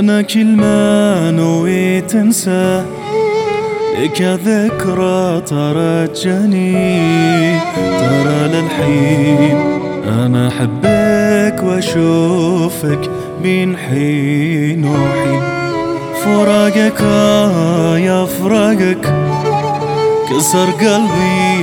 أنا كل ما نويت أنسى لك ذكرى ترجني، ترى للحين أنا أحبك وأشوفك بين حين وحين. فراقك يا فراقك كسر قلبي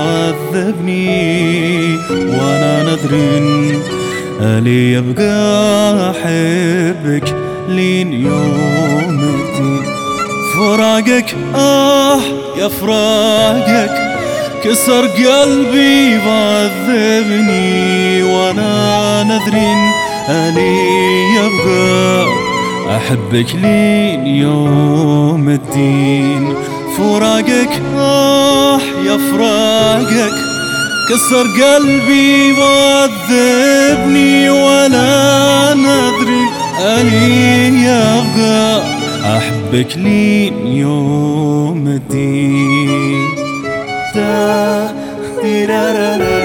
وعذبني، وأنا نذر ألي يبقى أحبك لين يوم الدين. فراقك يا فراقك كسر قلبي وعذبني، وأنا نذر ألي يبقى أحبك لين يوم الدين. فراقك يا فراقك كسر قلبي وعذبني، ولا ندري أني يبقى أحبك لين يوم الدين.